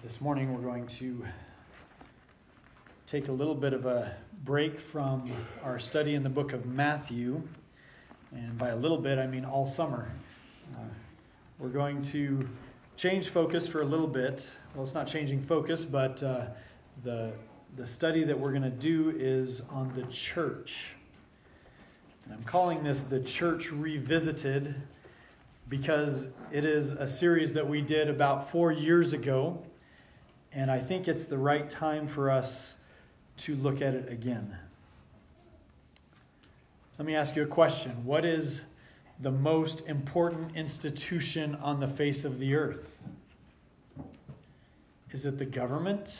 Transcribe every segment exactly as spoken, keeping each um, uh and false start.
This morning we're going to take a little bit of a break from our study in the book of Matthew. And by a little bit, I mean all summer. Uh, we're going to change focus for a little bit. Well, it's not changing focus, but uh, the, the study that we're going to do is on the church. And I'm calling this The Church Revisited because it is a series that we did about four years ago. And I think it's the right time for us to look at it again. Let me ask you a question. What is the most important institution on the face of the earth? Is it the government?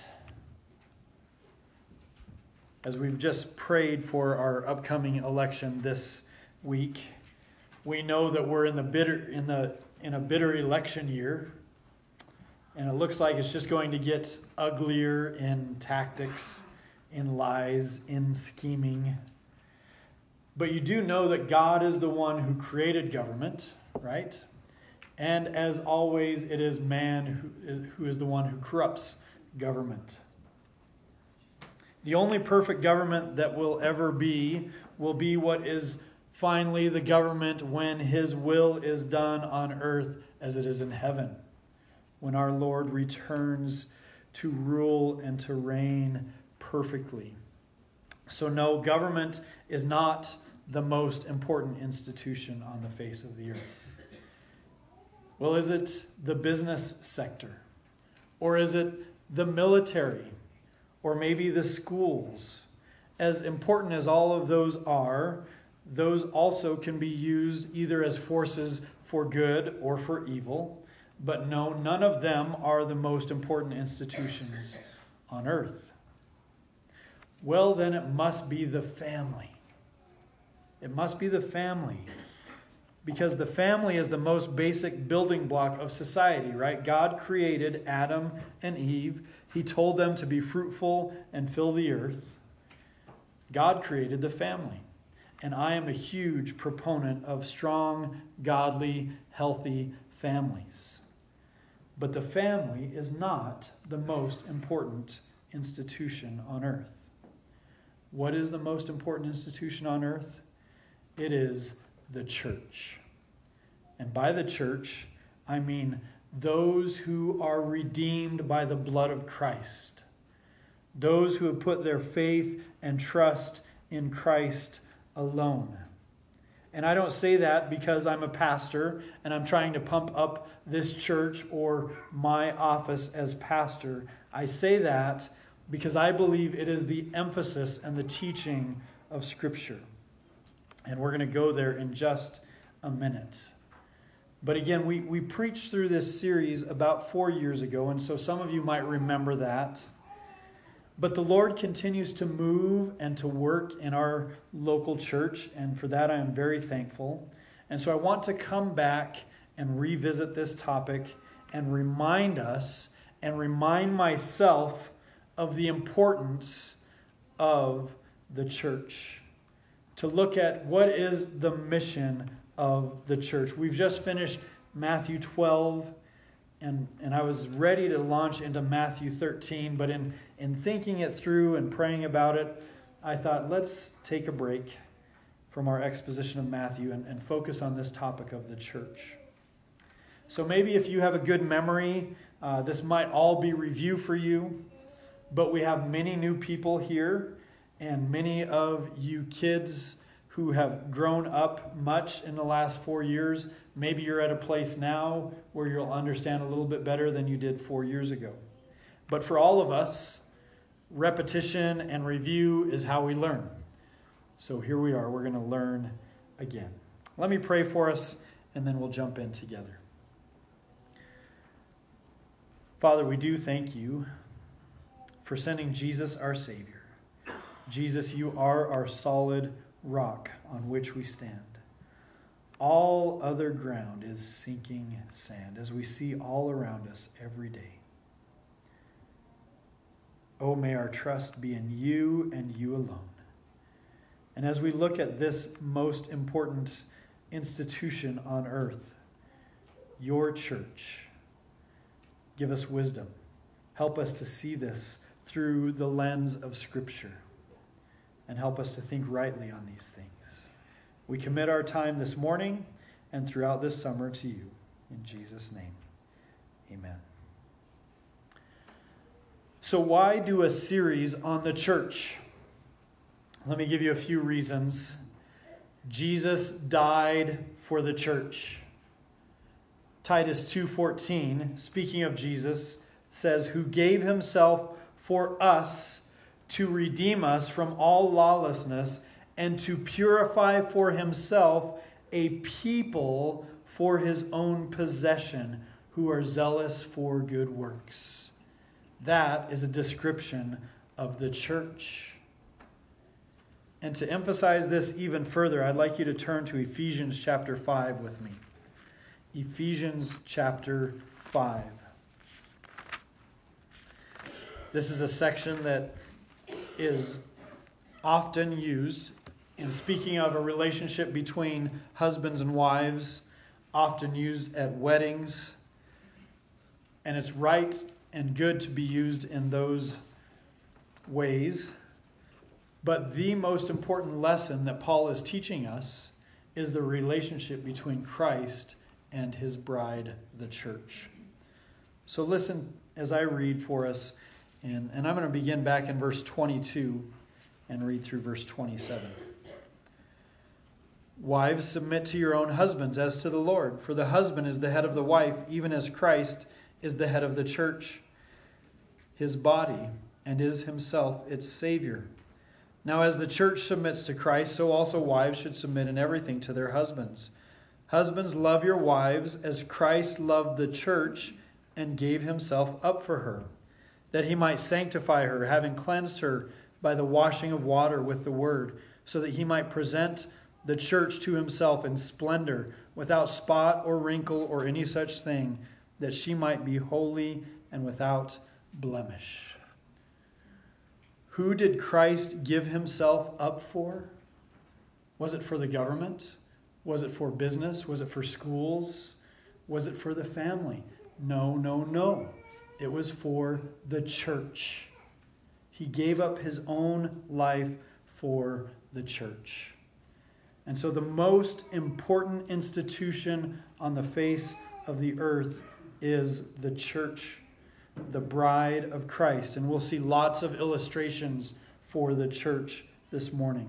As we've just prayed for our upcoming election this week, we know that we're in the bitter in the in a bitter election year. And it looks like it's just going to get uglier in tactics, in lies, in scheming. But you do know that God is the one who created government, right? And as always, it is man who is, who is the one who corrupts government. The only perfect government that will ever be will be what is finally the government when His will is done on earth as it is in heaven. When our Lord returns to rule and to reign perfectly. So no, government is not the most important institution on the face of the earth. Well, is it the business sector? Or is it the military? Or maybe the schools? As important as all of those are, those also can be used either as forces for good or for evil. But no, none of them are the most important institutions on earth. Well, then it must be the family. It must be the family. Because the family is the most basic building block of society, right? God created Adam and Eve. He told them to be fruitful and fill the earth. God created the family. And I am a huge proponent of strong, godly, healthy families. But the family is not the most important institution on earth. What is the most important institution on earth? It is the church. And by the church, I mean those who are redeemed by the blood of Christ. Those who have put their faith and trust in Christ alone. And I don't say that because I'm a pastor and I'm trying to pump up this church or my office as pastor. I say that because I believe it is the emphasis and the teaching of Scripture. And we're going to go there in just a minute. But again, we, we preached through this series about four years ago, and so some of you might remember that. But the Lord continues to move and to work in our local church, and for that I am very thankful. And so I want to come back and revisit this topic and remind us and remind myself of the importance of the church. To look at what is the mission of the church. We've just finished Matthew twelve. And, and I was ready to launch into Matthew thirteen, but in, in thinking it through and praying about it, I thought, let's take a break from our exposition of Matthew and, and focus on this topic of the church. So maybe if you have a good memory, uh, this might all be review for you, but we have many new people here, and many of you kids who have grown up much in the last four years. Maybe you're at a place now where you'll understand a little bit better than you did four years ago. But for all of us, repetition and review is how we learn. So here we are. We're going to learn again. Let me pray for us, and then we'll jump in together. Father, we do thank you for sending Jesus, our Savior. Jesus, you are our solid rock on which we stand. All other ground is sinking sand, as we see all around us every day. Oh, may our trust be in you and you alone. And as we look at this most important institution on earth, your church, give us wisdom Help us to see this through the lens of Scripture, and help us to think rightly on these things. We commit our time this morning and throughout this summer to you. In Jesus' name, amen. So why do a series on the church? Let me give you a few reasons. Jesus died for the church. Titus two fourteen, speaking of Jesus, says, who gave himself for us to redeem us from all lawlessness and to purify for himself a people for his own possession who are zealous for good works. That is a description of the church. And to emphasize this even further, I'd like you to turn to Ephesians chapter five with me. Ephesians chapter five. This is a section that is often used in speaking of a relationship between husbands and wives, often used at weddings. And it's right and good to be used in those ways. But the most important lesson that Paul is teaching us is the relationship between Christ and his bride, the church. So listen as I read for us, and, and I'm going to begin back in verse twenty-two and read through verse twenty-seven. Wives, submit to your own husbands as to the Lord, for the husband is the head of the wife, even as Christ is the head of the church, his body, and is himself its Savior. Now as the church submits to Christ, so also wives should submit in everything to their husbands. Husbands, love your wives as Christ loved the church and gave himself up for her, that he might sanctify her, having cleansed her by the washing of water with the word, so that he might present the church to himself in splendor, without spot or wrinkle or any such thing, that she might be holy and without blemish. Who did Christ give himself up for? Was it for the government? Was it for business? Was it for schools? Was it for the family? No, no, no. It was for the church. He gave up his own life for the church. And so the most important institution on the face of the earth is the church, the bride of Christ. And we'll see lots of illustrations for the church this morning.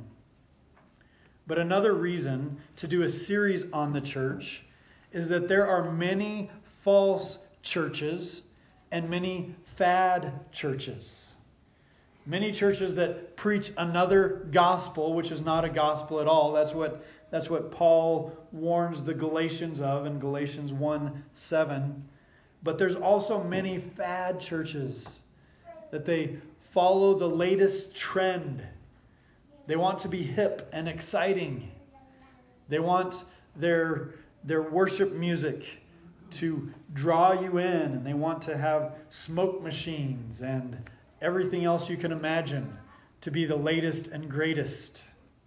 But another reason to do a series on the church is that there are many false churches and many fad churches. Many churches that preach another gospel, which is not a gospel at all. That's what, that's what Paul warns the Galatians of in Galatians one seven. But there's also many fad churches that they follow the latest trend. They want to be hip and exciting. They want their, their worship music to draw you in, and they want to have smoke machines and everything else you can imagine to be the latest and greatest.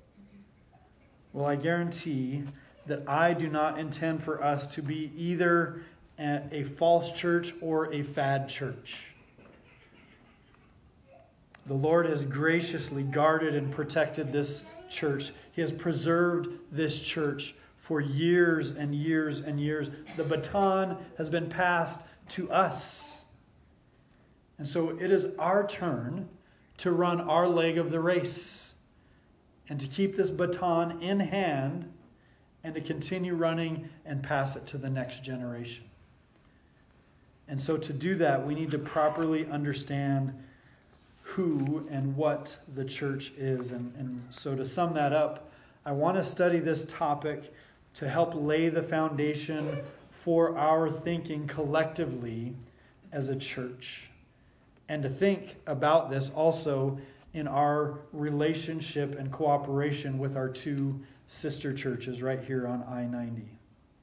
Well, I guarantee that I do not intend for us to be either a false church or a fad church. The Lord has graciously guarded and protected this church. He has preserved this church for years and years and years. The baton has been passed to us. And so it is our turn to run our leg of the race and to keep this baton in hand and to continue running and pass it to the next generation. And so to do that, we need to properly understand who and what the church is. And, and so to sum that up, I want to study this topic to help lay the foundation for our thinking collectively as a church. And to think about this also in our relationship and cooperation with our two sister churches right here on I ninety.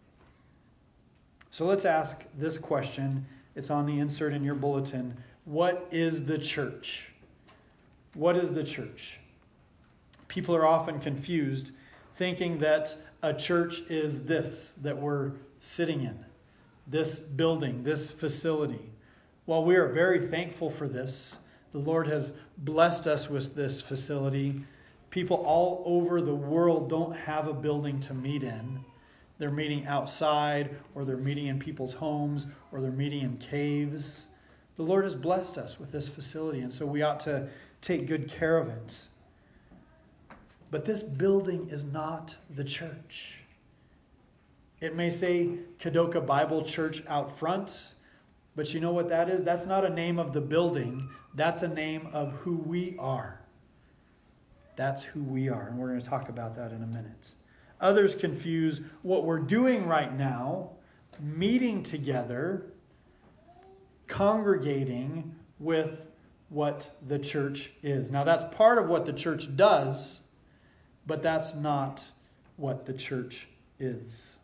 So let's ask this question. It's on the insert in your bulletin. What is the church? What is the church? People are often confused, thinking that a church is this that we're sitting in, this building, this facility. While we are very thankful for this, the Lord has blessed us with this facility. People all over the world don't have a building to meet in. They're meeting outside, or they're meeting in people's homes, or they're meeting in caves. The Lord has blessed us with this facility, and so we ought to take good care of it. But this building is not the church. It may say Kadoka Bible Church out front, but you know what that is? That's not a name of the building. That's a name of who we are. That's who we are, and we're going to talk about that in a minute. Others confuse what we're doing right now, meeting together, congregating, with what the church is. Now, that's part of what the church does, but that's not what the church is.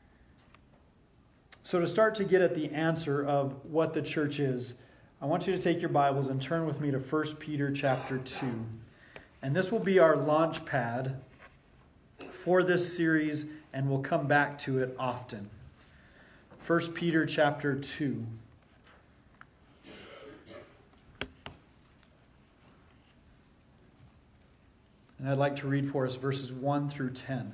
So to start to get at the answer of what the church is, I want you to take your Bibles and turn with me to First Peter chapter two. And this will be our launch pad for this series, and we'll come back to it often. First Peter chapter two. And I'd like to read for us verses one through ten.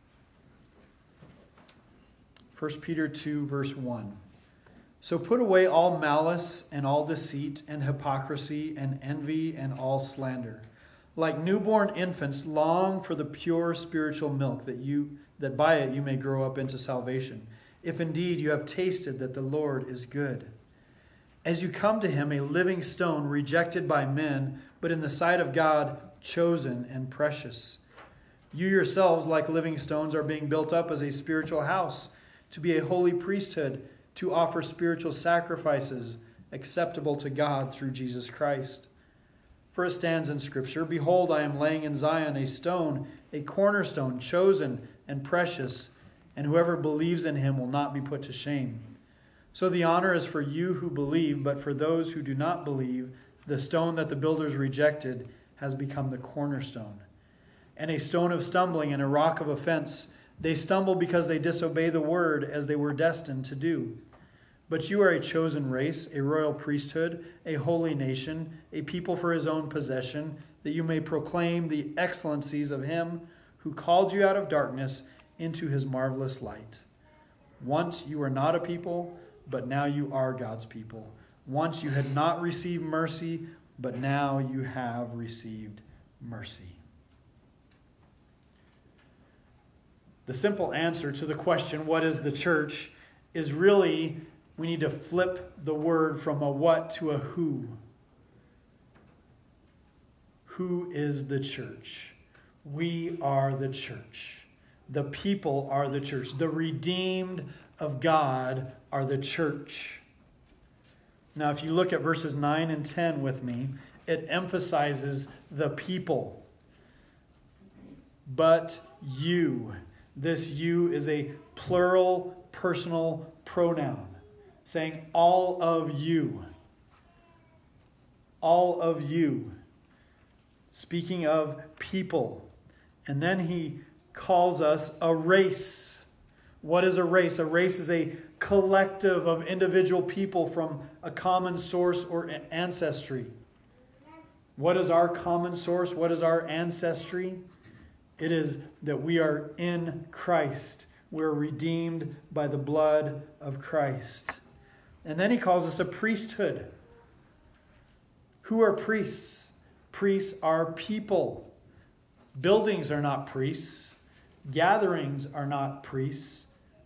First Peter two, verse one. So put away all malice and all deceit and hypocrisy and envy and all slander. Like newborn infants, long for the pure spiritual milk, that you that by it you may grow up into salvation, if indeed you have tasted that the Lord is good. As you come to him, a living stone rejected by men, but in the sight of God chosen and precious. You yourselves, like living stones, are being built up as a spiritual house, to be a holy priesthood, to offer spiritual sacrifices acceptable to God through Jesus Christ. For it stands in Scripture, Behold, I am laying in Zion a stone, a cornerstone, chosen and precious, and whoever believes in him will not be put to shame. So the honor is for you who believe, but for those who do not believe, the stone that the builders rejected has become the cornerstone, and a stone of stumbling and a rock of offense. They stumble because they disobey the word, as they were destined to do. But you are a chosen race, a royal priesthood, a holy nation, a people for his own possession, that you may proclaim the excellencies of him who called you out of darkness into his marvelous light. Once you were not a people, but now you are God's people. Once you had not received mercy, but now you have received mercy. The simple answer to the question, what is the church, is really we need to flip the word from a what to a who. Who is the church? We are the church. The people are the church. The redeemed of God are the church. Now, if you look at verses nine and ten with me, it emphasizes the people. But you. This you is a plural personal pronoun, saying all of you. All of you. Speaking of people. And then he calls us a race. What is a race? A race is a collective of individual people from a common source or ancestry. What is our common source? What is our ancestry? It is that we are in Christ. We're redeemed by the blood of Christ. And then he calls us a priesthood. Who are priests? Priests are people. Buildings are not priests. Gatherings are not priests.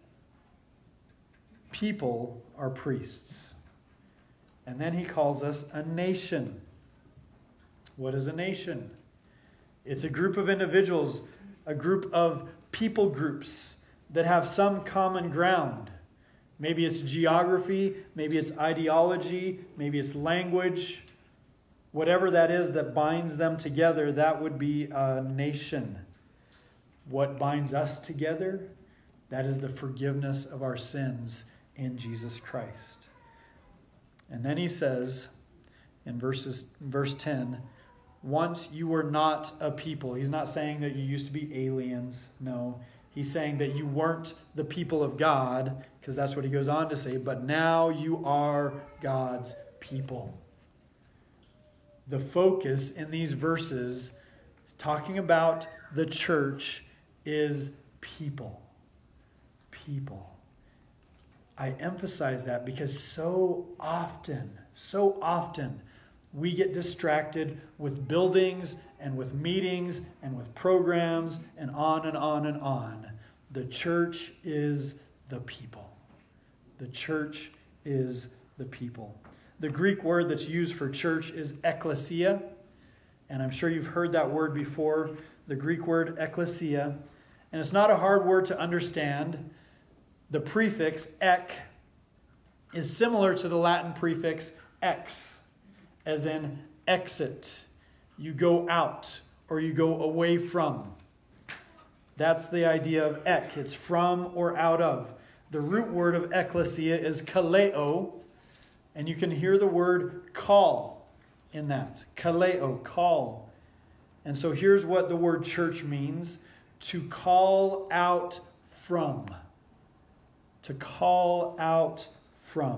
People are priests. And then he calls us a nation. What is a nation? It's a group of individuals, a group of people groups that have some common ground. Maybe it's geography, maybe it's ideology, maybe it's language. Whatever that is that binds them together, that would be a nation. What binds us together? That is the forgiveness of our sins in Jesus Christ. And then he says in verses, verse ten, once you were not a people. He's not saying that you used to be aliens. No. He's saying that you weren't the people of God, because that's what he goes on to say. But now you are God's people. The focus in these verses, talking about the church, is people. People. I emphasize that because so often, so often, we get distracted with buildings and with meetings and with programs and on and on and on. The church is the people. The church is the people. The Greek word that's used for church is ekklesia. And I'm sure you've heard that word before, the Greek word ekklesia. And it's not a hard word to understand. The prefix ek is similar to the Latin prefix ex, as in exit. You go out or you go away from. That's the idea of ek. It's from or out of. The root word of ekklesia is kaleo, and you can hear the word call in that. Kaleo, call. And so here's what the word church means: to call out from. To call out from.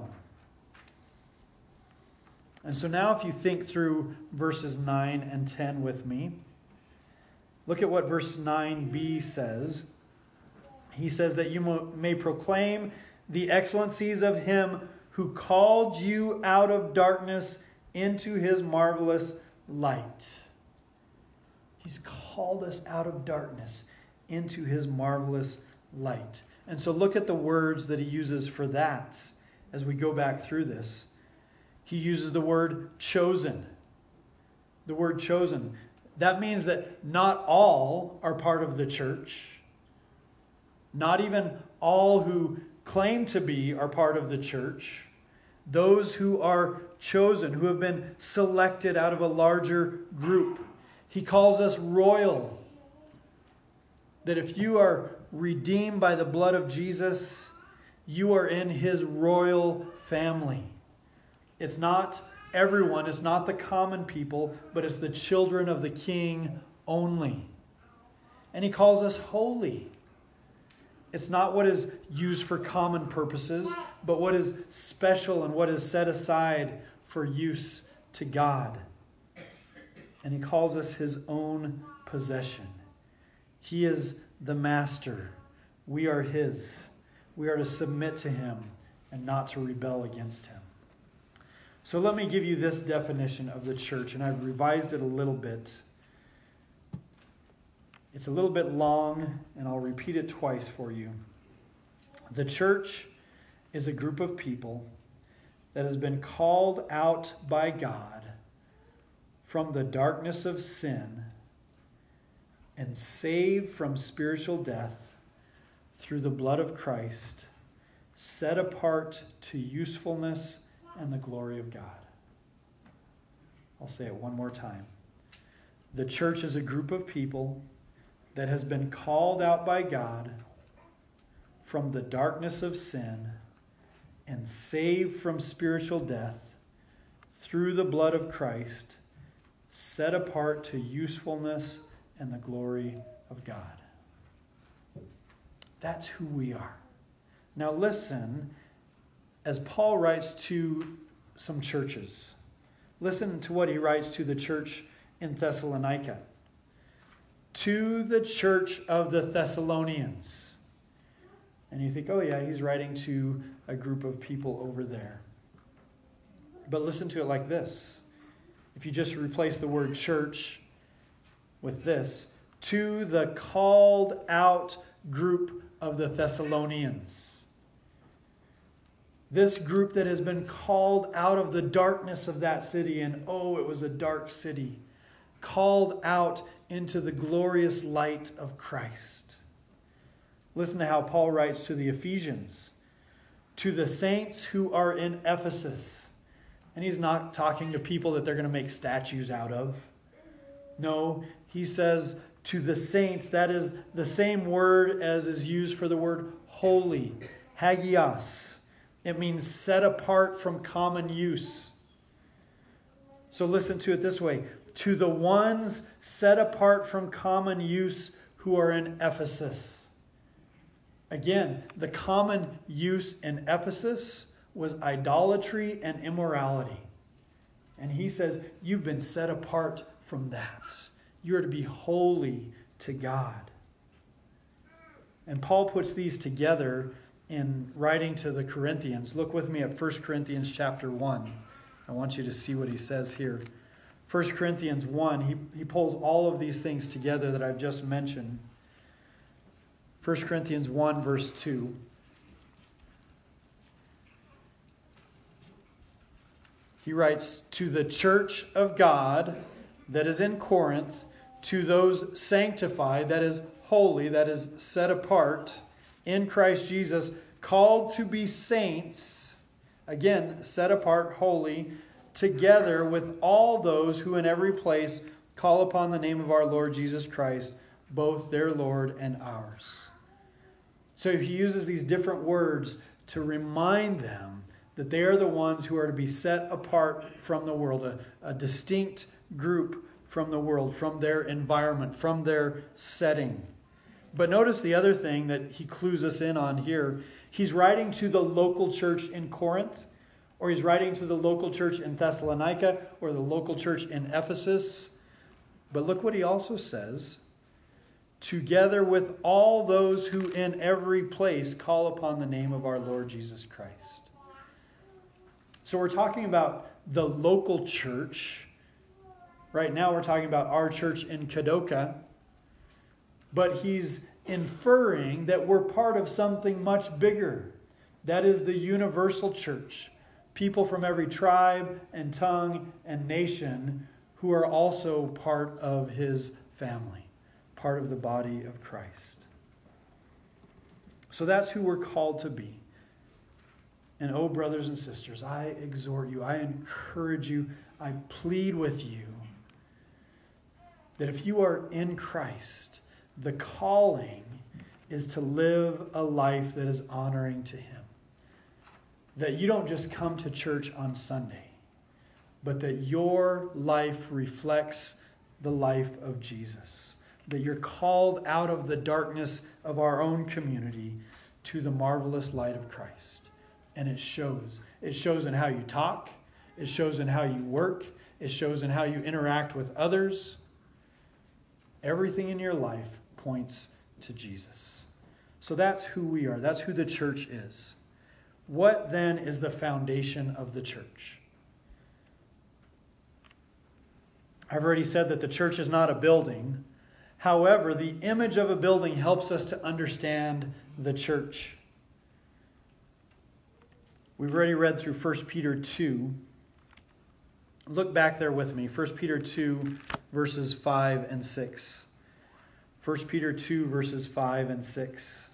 And so now if you think through verses nine and ten with me, look at what verse nine b says. He says that you may proclaim the excellencies of him who called you out of darkness into his marvelous light. He's called us out of darkness into his marvelous light. And so look at the words that he uses for that as we go back through this. He uses the word chosen. The word chosen. That means that not all are part of the church. Not even all who claim to be are part of the church. Those who are chosen, who have been selected out of a larger group. He calls us royal. That if you are redeemed by the blood of Jesus, you are in his royal family. It's not everyone, it's not the common people, but it's the children of the King only. And he calls us holy. It's not what is used for common purposes, but what is special and what is set aside for use to God. And he calls us his own possession. He is the master. We are his. We are to submit to him and not to rebel against him. So let me give you this definition of the church, and I've revised it a little bit. It's a little bit long, and I'll repeat it twice for you. The church is a group of people that has been called out by God from the darkness of sin and saved from spiritual death through the blood of Christ, set apart to usefulness and the glory of God. I'll say it one more time. The church is a group of people that has been called out by God from the darkness of sin and saved from spiritual death through the blood of Christ, set apart to usefulness and the glory of God. That's who we are. Now listen, as Paul writes to some churches, listen to what he writes to the church in Thessalonica. To the church of the Thessalonians. And you think, oh yeah, he's writing to a group of people over there. But listen to it like this. If you just replace the word church with this, to the called out group of the Thessalonians. This group that has been called out of the darkness of that city, and oh, it was a dark city, called out into the glorious light of Christ. Listen to how Paul writes to the Ephesians. To the saints who are in Ephesus. And he's not talking to people that they're going to make statues out of. No, he says to the saints. That is the same word as is used for the word holy. Hagios. It means set apart from common use. So listen to it this way. To the ones set apart from common use who are in Ephesus. Again, the common use in Ephesus was idolatry and immorality. And he says, you've been set apart from that. You're to be holy to God. And Paul puts these together in writing to the Corinthians. Look with me at First Corinthians chapter one. I want you to see what he says here. First Corinthians one, he, he pulls all of these things together that I've just mentioned. First Corinthians one, verse two. He writes, to the church of God that is in Corinth, to those sanctified, that is holy, that is set apart in Christ Jesus, called to be saints, again, set apart, holy, together with all those who in every place call upon the name of our Lord Jesus Christ, both their Lord and ours. So he uses these different words to remind them that they are the ones who are to be set apart from the world, a, a distinct group from the world, from their environment, from their setting. But notice the other thing that he clues us in on here. He's writing to the local church in Corinth, or he's writing to the local church in Thessalonica, or the local church in Ephesus. But look what he also says. Together with all those who in every place call upon the name of our Lord Jesus Christ. So we're talking about the local church. Right now we're talking about our church in Kadoka. But he's inferring that we're part of something much bigger. That is the universal church. People from every tribe and tongue and nation who are also part of his family, part of the body of Christ. So that's who we're called to be. And oh, brothers and sisters, I exhort you, I encourage you, I plead with you that if you are in Christ, the calling is to live a life that is honoring to him. That you don't just come to church on Sunday, but that your life reflects the life of Jesus. That you're called out of the darkness of our own community to the marvelous light of Christ. And it shows. It shows in how you talk. It shows in how you work. It shows in how you interact with others. Everything in your life points to Jesus. So that's who we are. That's who the church is. What then is the foundation of the church? I've already said that the church is not a building. However, the image of a building helps us to understand the church. We've already read through First Peter two. Look back there with me. First Peter two, verses five and six. First Peter two, verses five and six.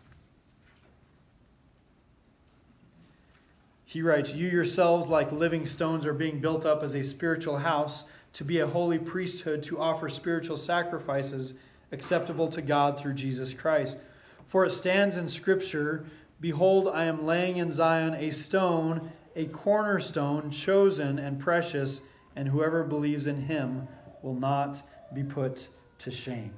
He writes, you yourselves, like living stones, are being built up as a spiritual house to be a holy priesthood, to offer spiritual sacrifices acceptable to God through Jesus Christ. For it stands in Scripture, behold, I am laying in Zion a stone, a cornerstone, chosen and precious, and whoever believes in him will not be put to shame.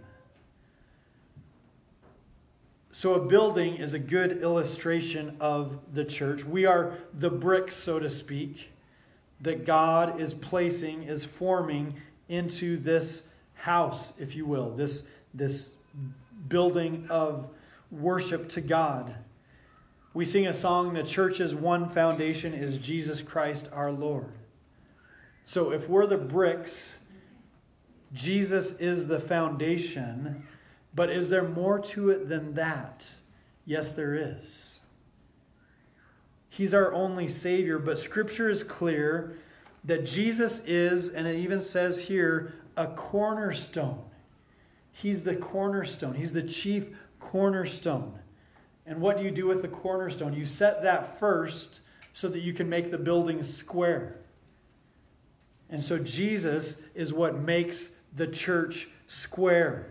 So a building is a good illustration of the church. We are the bricks, so to speak, that God is placing, is forming into this house, if you will, this, this building of worship to God. We sing a song, the church's one foundation is Jesus Christ our Lord. So if we're the bricks, Jesus is the foundation. But is there more to it than that? Yes, there is. He's our only Savior, but Scripture is clear that Jesus is, and it even says here, a cornerstone. He's the cornerstone. He's the chief cornerstone. And what do you do with the cornerstone? You set that first so that you can make the building square. And so Jesus is what makes the church square.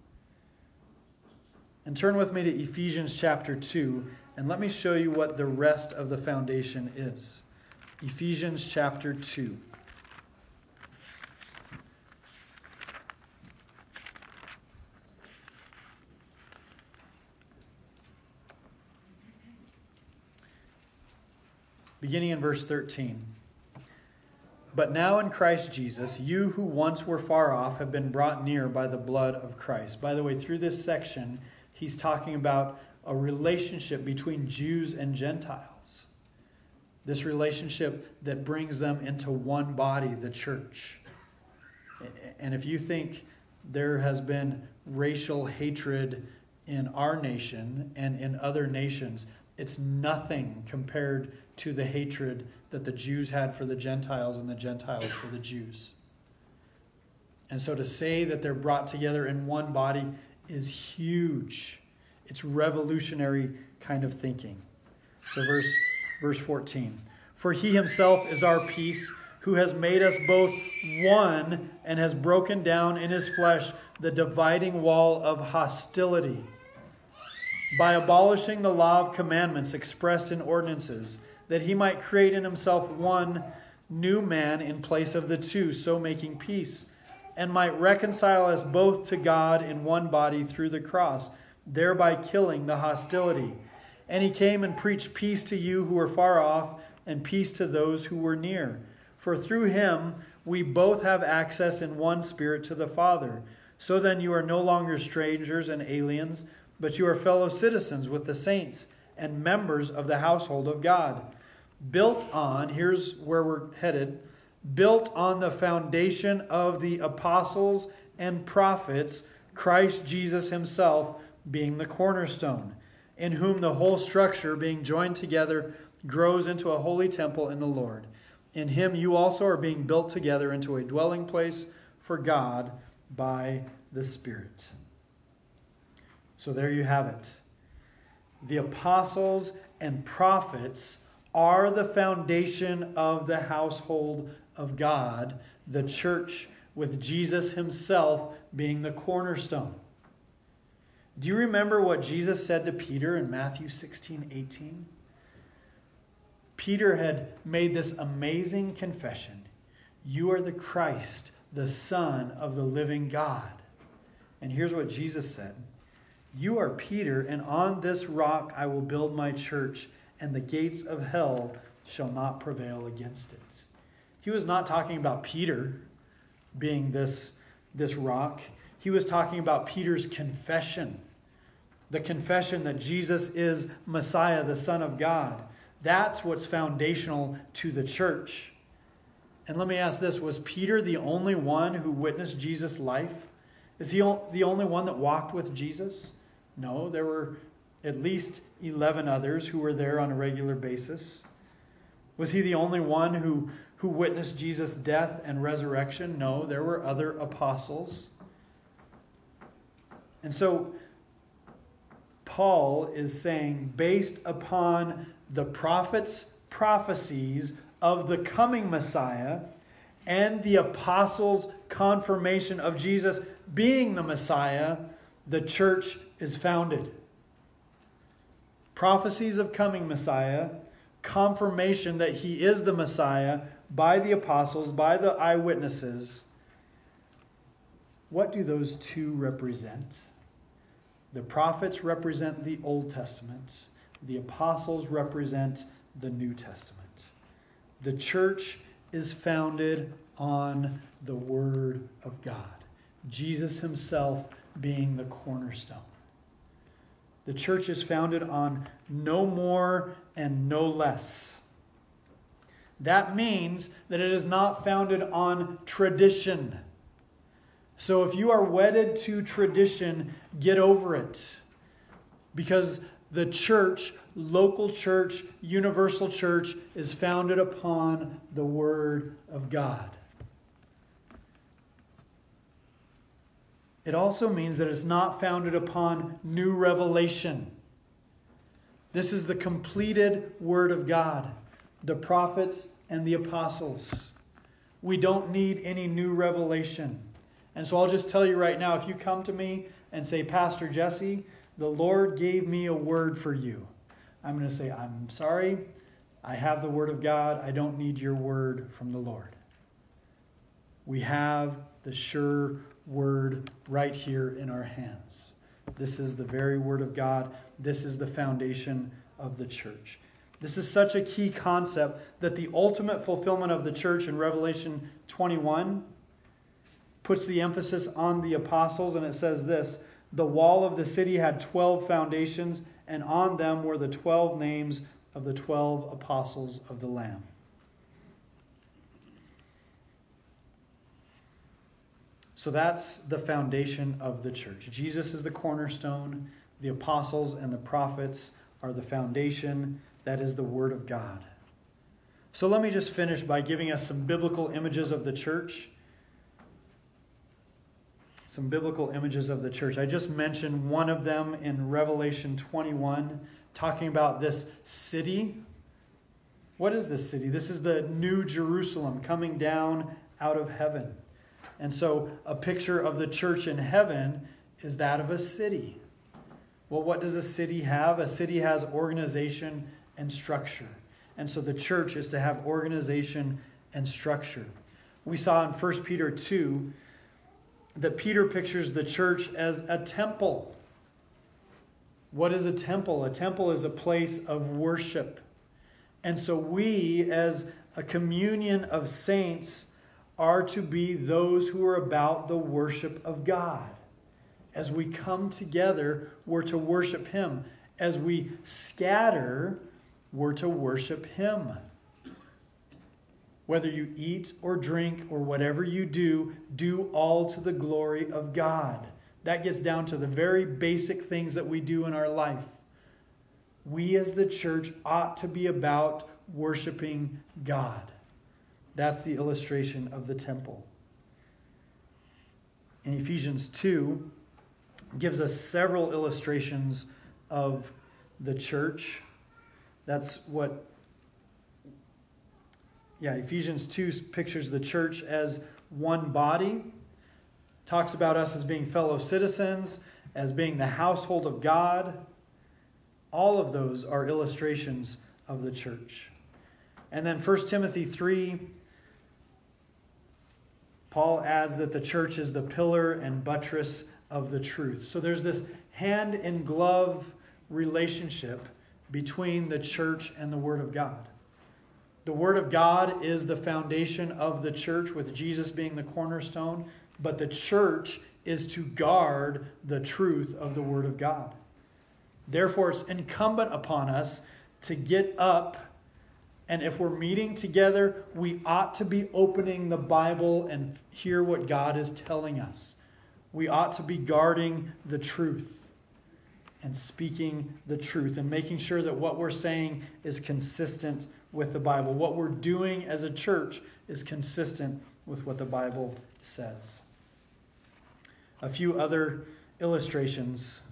And turn with me to Ephesians chapter two, and let me show you what the rest of the foundation is. Ephesians chapter two. Beginning in verse thirteen. But now in Christ Jesus, you who once were far off have been brought near by the blood of Christ. By the way, through this section, he's talking about a relationship between Jews and Gentiles. This relationship that brings them into one body, the church. And if you think there has been racial hatred in our nation and in other nations, it's nothing compared to the hatred that the Jews had for the Gentiles and the Gentiles for the Jews. And so to say that they're brought together in one body is huge. It's revolutionary kind of thinking. So verse, verse fourteen. For he himself is our peace, who has made us both one and has broken down in his flesh the dividing wall of hostility, by abolishing the law of commandments expressed in ordinances, that he might create in himself one new man in place of the two, so making peace, and might reconcile us both to God in one body through the cross, thereby killing the hostility. And he came and preached peace to you who were far off, and peace to those who were near. For through him we both have access in one Spirit to the Father. So then you are no longer strangers and aliens, but you are fellow citizens with the saints and members of the household of God, built on, here's where we're headed, built on the foundation of the apostles and prophets, Christ Jesus himself being the cornerstone, in whom the whole structure, being joined together, grows into a holy temple in the Lord. In him you also are being built together into a dwelling place for God by the Spirit. So there you have it. The apostles and prophets are the foundation of the household of God, the church, with Jesus himself being the cornerstone. Do you remember what Jesus said to Peter in Matthew sixteen eighteen? Peter had made this amazing confession. You are the Christ, the Son of the living God. And here's what Jesus said. You are Peter, and on this rock I will build my church, and the gates of hell shall not prevail against it. He was not talking about Peter being this, this rock. He was talking about Peter's confession. The confession that Jesus is Messiah, the Son of God. That's what's foundational to the church. And let me ask this, was Peter the only one who witnessed Jesus' life? Is he the only one that walked with Jesus? No, there were at least eleven others who were there on a regular basis. Was he the only one who, who witnessed Jesus' death and resurrection? No, there were other apostles. And so Paul is saying, based upon the prophets' prophecies of the coming Messiah and the apostles' confirmation of Jesus being the Messiah, the church is founded. Prophecies of coming Messiah, confirmation that he is the Messiah by the apostles, by the eyewitnesses. What do those two represent? The prophets represent the Old Testament. The apostles represent the New Testament. The church is founded on the Word of God. Jesus himself being the cornerstone. The church is founded on no more and no less. That means that it is not founded on tradition. So if you are wedded to tradition, get over it. Because the church, local church, universal church, is founded upon the Word of God. It also means that it's not founded upon new revelation. This is the completed Word of God, the prophets and the apostles. We don't need any new revelation. And so I'll just tell you right now, if you come to me and say, Pastor Jesse, the Lord gave me a word for you, I'm going to say, I'm sorry, I have the Word of God. I don't need your word from the Lord. We have the sure Word right here in our hands. This is the very Word of God. This is the foundation of the church. This is such a key concept that the ultimate fulfillment of the church in Revelation twenty-one puts the emphasis on the apostles, and it says this: the wall of the city had twelve foundations, and on them were the twelve names of the twelve apostles of the Lamb. So that's the foundation of the church. Jesus is the cornerstone. The apostles and the prophets are the foundation. That is the Word of God. So let me just finish by giving us some biblical images of the church. Some biblical images of the church. I just mentioned one of them in Revelation twenty-one, talking about this city. What is this city? This is the New Jerusalem coming down out of heaven. And so a picture of the church in heaven is that of a city. Well, what does a city have? A city has organization and structure. And so the church is to have organization and structure. We saw in First Peter two that Peter pictures the church as a temple. What is a temple? A temple is a place of worship. And so we, as a communion of saints, are to be those who are about the worship of God. As we come together, we're to worship Him. As we scatter, we're to worship Him. Whether you eat or drink or whatever you do, do all to the glory of God. That gets down to the very basic things that we do in our life. We as the church ought to be about worshiping God. That's the illustration of the temple. In Ephesians two, gives us several illustrations of the church. That's what, yeah, Ephesians two pictures the church as one body. Talks about us as being fellow citizens, as being the household of God. All of those are illustrations of the church. And then First Timothy three, Paul adds that the church is the pillar and buttress of the truth. So there's this hand-in-glove relationship between the church and the Word of God. The Word of God is the foundation of the church, with Jesus being the cornerstone, but the church is to guard the truth of the Word of God. Therefore, it's incumbent upon us to get up, and if we're meeting together, we ought to be opening the Bible and hear what God is telling us. We ought to be guarding the truth and speaking the truth and making sure that what we're saying is consistent with the Bible. What we're doing as a church is consistent with what the Bible says. A few other illustrations.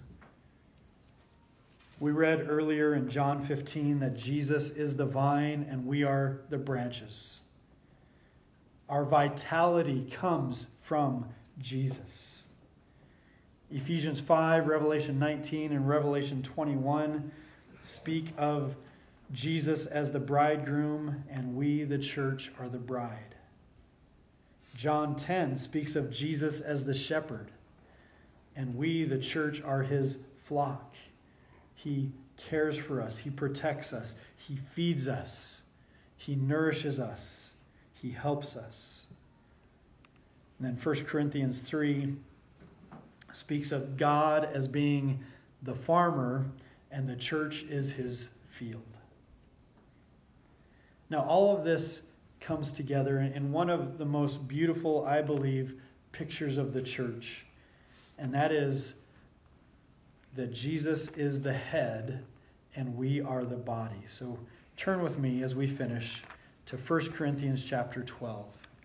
We read earlier in John fifteen that Jesus is the vine and we are the branches. Our vitality comes from Jesus. Ephesians five, Revelation nineteen, and Revelation twenty-one speak of Jesus as the bridegroom, and we, the church, are the bride. John ten speaks of Jesus as the shepherd, and we, the church, are His flock. He cares for us. He protects us. He feeds us. He nourishes us. He helps us. And then First Corinthians three speaks of God as being the farmer and the church is His field. Now, all of this comes together in one of the most beautiful, I believe, pictures of the church, and that is that Jesus is the head and we are the body. So turn with me as we finish to First Corinthians chapter twelve.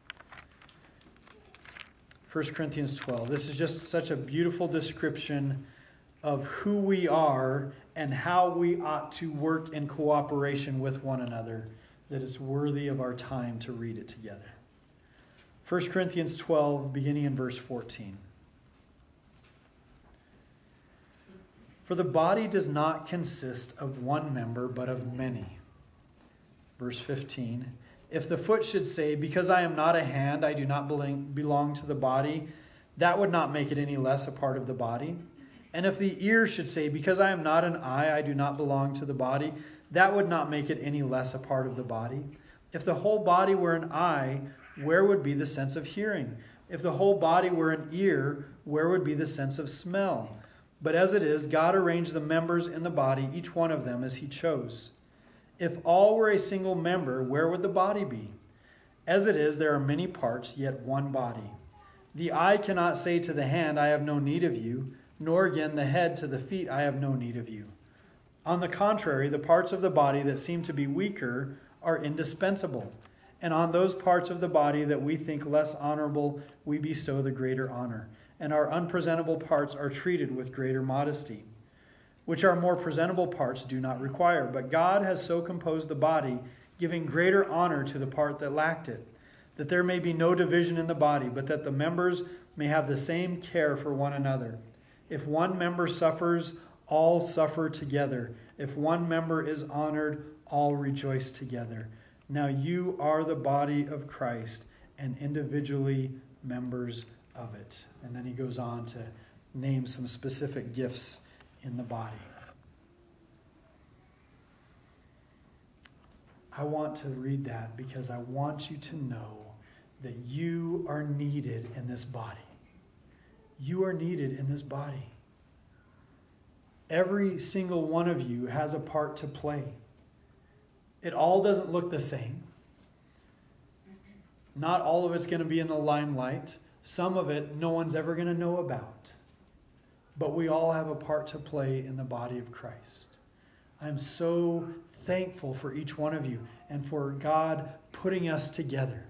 First Corinthians twelve. This is just such a beautiful description of who we are and how we ought to work in cooperation with one another, that it's worthy of our time to read it together. First Corinthians twelve, beginning in verse fourteen. For the body does not consist of one member, but of many. Verse fifteen. If the foot should say, because I am not a hand, I do not belong to the body, that would not make it any less a part of the body. And if the ear should say, because I am not an eye, I do not belong to the body, that would not make it any less a part of the body. If the whole body were an eye, where would be the sense of hearing? If the whole body were an ear, where would be the sense of smell? But as it is, God arranged the members in the body, each one of them as he chose. If all were a single member, where would the body be? As it is, there are many parts, yet one body. The eye cannot say to the hand, I have no need of you, nor again the head to the feet, I have no need of you. On the contrary, the parts of the body that seem to be weaker are indispensable, and on those parts of the body that we think less honorable, we bestow the greater honor, and our unpresentable parts are treated with greater modesty, which our more presentable parts do not require. But God has so composed the body, giving greater honor to the part that lacked it, that there may be no division in the body, but that the members may have the same care for one another. If one member suffers, all suffer together. If one member is honored, all rejoice together. Now you are the body of Christ and individually members of it. And then he goes on to name some specific gifts in the body. I want to read that because I want you to know that you are needed in this body. You are needed in this body. Every single one of you has a part to play. It all doesn't look the same. Not all of it's going to be in the limelight. Some of it no one's ever going to know about. But we all have a part to play in the body of Christ. I'm so thankful for each one of you and for God putting us together.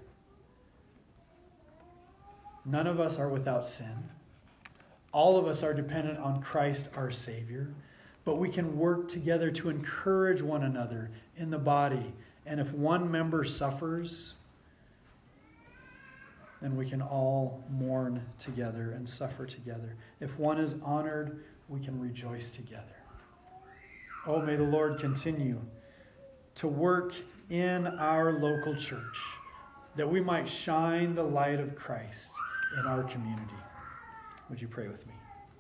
None of us are without sin. All of us are dependent on Christ, our Savior. But we can work together to encourage one another in the body. And if one member suffers, then we can all mourn together and suffer together. If one is honored, we can rejoice together. Oh, may the Lord continue to work in our local church, that we might shine the light of Christ in our community. Would you pray with me?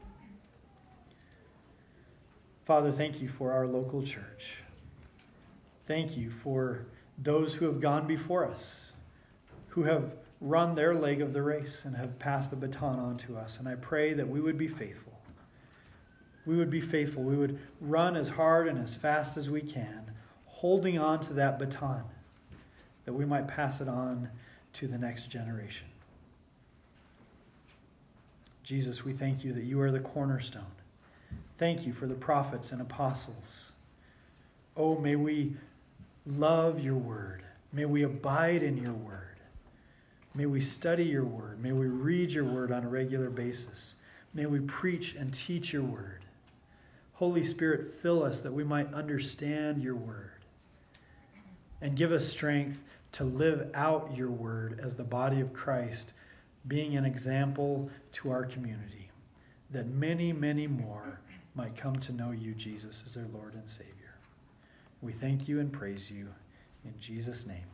Father, thank you for our local church. Thank you for those who have gone before us, who have run their leg of the race and have passed the baton on to us. And I pray that we would be faithful. We would be faithful. We would run as hard and as fast as we can, holding on to that baton, that we might pass it on to the next generation. Jesus, we thank you that you are the cornerstone. Thank you for the prophets and apostles. Oh, may we love your word. May we abide in your word. May we study your word. May we read your word on a regular basis. May we preach and teach your word. Holy Spirit, fill us that we might understand your word. And give us strength to live out your word as the body of Christ, being an example to our community, that many, many more might come to know you, Jesus, as their Lord and Savior. We thank you and praise you in Jesus' name.